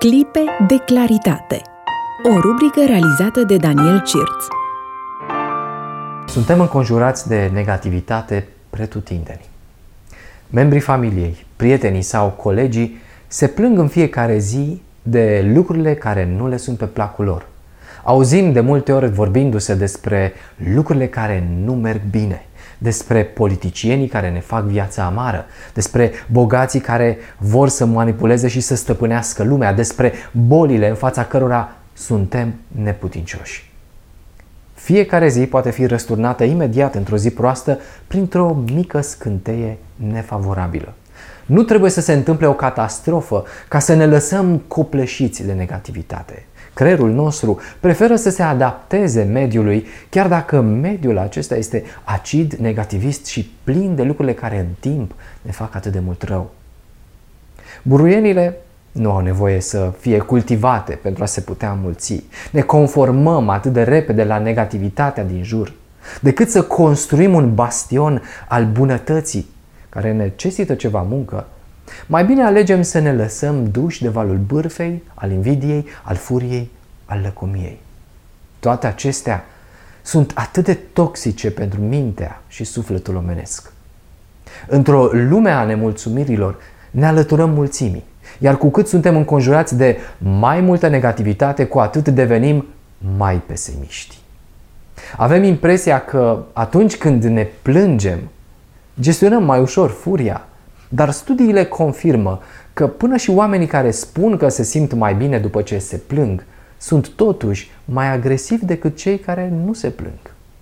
Clipe de claritate. O rubrică realizată de Daniel Cirț. Suntem înconjurați de negativitate pretutindeni. Membrii familiei, prietenii sau colegii se plâng în fiecare zi de lucrurile care nu le sunt pe placul lor. Auzim de multe ori vorbindu-se despre lucrurile care nu merg bine, despre politicienii care ne fac viața amară, despre bogații care vor să manipuleze și să stăpânească lumea, despre bolile în fața cărora suntem neputincioși. Fiecare zi poate fi răsturnată imediat într-o zi proastă printr-o mică scânteie nefavorabilă. Nu trebuie să se întâmple o catastrofă ca să ne lăsăm copleșiți de negativitate. Creierul nostru preferă să se adapteze mediului, chiar dacă mediul acesta este acid, negativist și plin de lucrurile care în timp ne fac atât de mult rău. Buruienile nu au nevoie să fie cultivate pentru a se putea înmulți. Ne conformăm atât de repede la negativitatea din jur, decât să construim un bastion al bunătății care necesită ceva muncă. Mai bine alegem să ne lăsăm duși de valul bârfei, al invidiei, al furiei, al lăcomiei. Toate acestea sunt atât de toxice pentru mintea și sufletul omenesc. Într-o lume a nemulțumirilor ne alăturăm mulțimii, iar cu cât suntem înconjurați de mai multă negativitate, cu atât devenim mai pesimiști. Avem impresia că atunci când ne plângem, gestionăm mai ușor furia, dar studiile confirmă că până și oamenii care spun că se simt mai bine după ce se plâng sunt totuși mai agresivi decât cei care nu se plâng.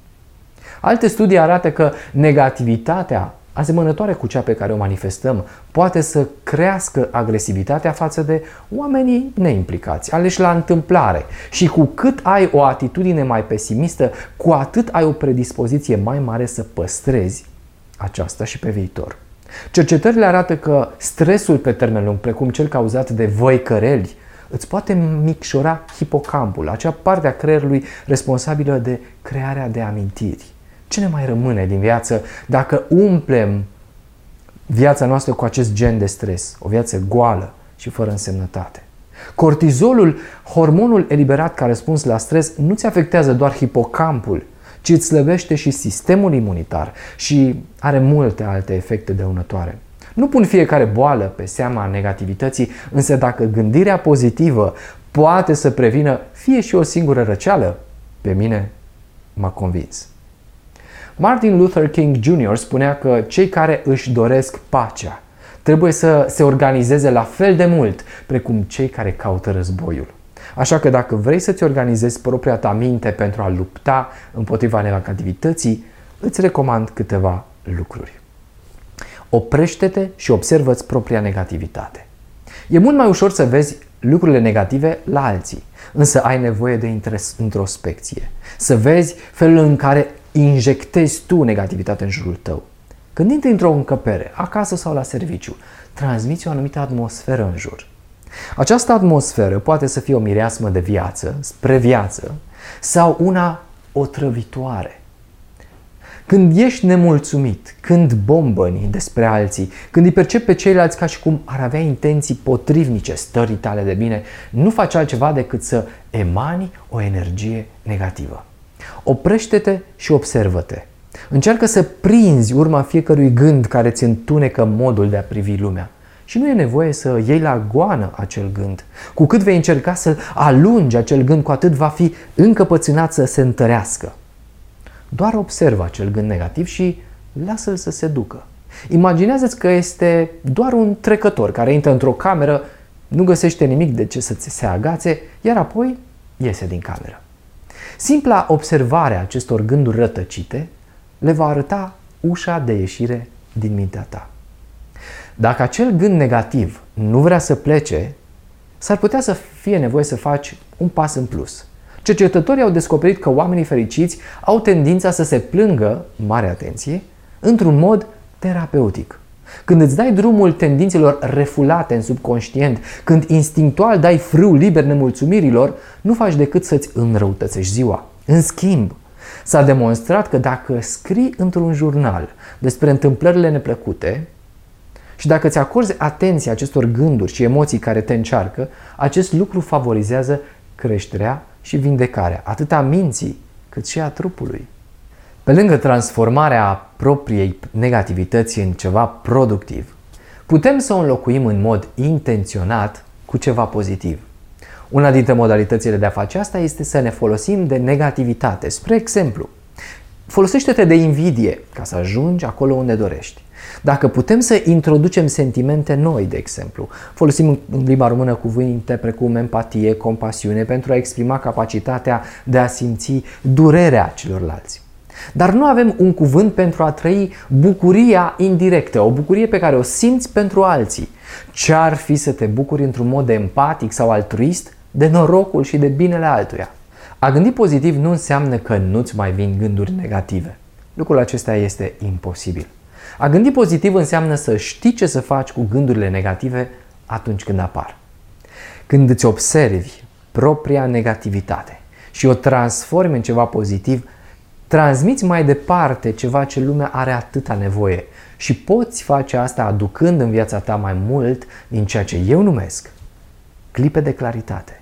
Alte studii arată că negativitatea, asemănătoare cu cea pe care o manifestăm, poate să crească agresivitatea față de oamenii neimplicați, aleși la întâmplare. Și cu cât ai o atitudine mai pesimistă, cu atât ai o predispoziție mai mare să păstrezi aceasta și pe viitor. Cercetările arată că stresul pe termen lung, precum cel cauzat de văicăreli, îți poate micșora hipocampul, acea parte a creierului responsabilă de crearea de amintiri. Ce ne mai rămâne din viață dacă umplem viața noastră cu acest gen de stres? O viață goală și fără însemnătate. Cortizolul, hormonul eliberat ca răspuns la stres, nu ți afectează doar hipocampul, ci îți slăbește și sistemul imunitar și are multe alte efecte dăunătoare. Nu pun fiecare boală pe seama negativității, însă dacă gândirea pozitivă poate să prevină fie și o singură răceală, pe mine m-a convins. Martin Luther King Jr. spunea că cei care își doresc pacea trebuie să se organizeze la fel de mult precum cei care caută războiul. Așa că dacă vrei să-ți organizezi propria ta minte pentru a lupta împotriva negativității, îți recomand câteva lucruri. Oprește-te și observă-ți propria negativitate. E mult mai ușor să vezi lucrurile negative la alții, însă ai nevoie de introspecție. Să vezi felul în care injectezi tu negativitate în jurul tău. Când intri într-o încăpere, acasă sau la serviciu, transmiți o anumită atmosferă în jur. Această atmosferă poate să fie o mireasmă de viață, spre viață, sau una otrăvitoare. Când ești nemulțumit, când bombăni despre alții, când îi percepi pe ceilalți ca și cum ar avea intenții potrivnice stării tale de bine, nu faci altceva decât să emani o energie negativă. Oprește-te și observă-te. Încearcă să prinzi urma fiecărui gând care îți întunecă modul de a privi lumea. Și nu e nevoie să iei la goană acel gând. Cu cât vei încerca să-l alungi acel gând, cu atât va fi încăpățânat să se întărească. Doar observă acel gând negativ și lasă-l să se ducă. Imaginează-ți că este doar un trecător care intră într-o cameră, nu găsește nimic de ce să ți se agațe, iar apoi iese din cameră. Simpla observare a acestor gânduri rătăcite le va arăta ușa de ieșire din mintea ta. Dacă acel gând negativ nu vrea să plece, s-ar putea să fie nevoie să faci un pas în plus. Cercetătorii au descoperit că oamenii fericiți au tendința să se plângă, mare atenție, într-un mod terapeutic. Când îți dai drumul tendințelor refulate în subconștient, când instinctual dai frâu liber nemulțumirilor, nu faci decât să-ți înrăutățești ziua. În schimb, s-a demonstrat că dacă scrii într-un jurnal despre întâmplările neplăcute Și dacă îți acorzi atenție acestor gânduri și emoții care te încearcă, acest lucru favorizează creșterea și vindecarea, atât a minții, cât și a trupului. Pe lângă transformarea propriei negativități în ceva productiv, putem să o înlocuim în mod intenționat cu ceva pozitiv. Una dintre modalitățile de a face asta este să ne folosim de negativitate. Spre exemplu, folosește-te de invidie ca să ajungi acolo unde dorești. Dacă putem să introducem sentimente noi, de exemplu, folosim în limba română cuvinte precum empatie, compasiune pentru a exprima capacitatea de a simți durerea celorlalți. Dar nu avem un cuvânt pentru a trăi bucuria indirectă, o bucurie pe care o simți pentru alții. Ce-ar fi să te bucuri într-un mod empatic sau altruist de norocul și de binele altuia? A gândi pozitiv nu înseamnă că nu-ți mai vin gânduri negative. Lucrul acesta este imposibil. A gândi pozitiv înseamnă să știi ce să faci cu gândurile negative atunci când apar. Când îți observi propria negativitate și o transformi în ceva pozitiv, transmiți mai departe ceva ce lumea are atâta nevoie și poți face asta aducând în viața ta mai mult din ceea ce eu numesc clipe de claritate.